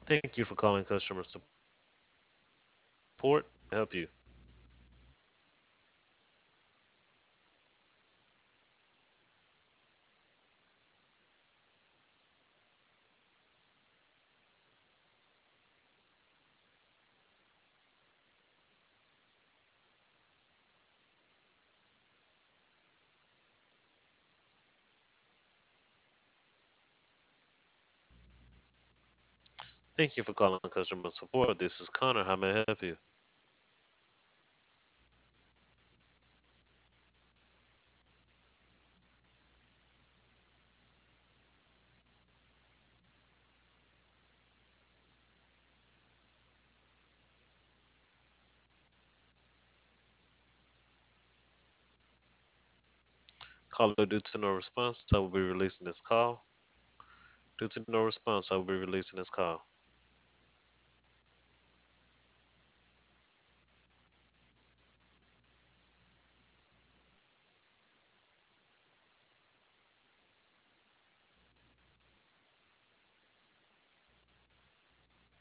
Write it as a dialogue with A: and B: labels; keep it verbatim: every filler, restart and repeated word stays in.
A: Thank you for calling customer support. Help you. Thank you for calling customer support. This is Connor. How may I help you? Caller, due to no response, I will be releasing this call. Due to no response, I will be releasing this call.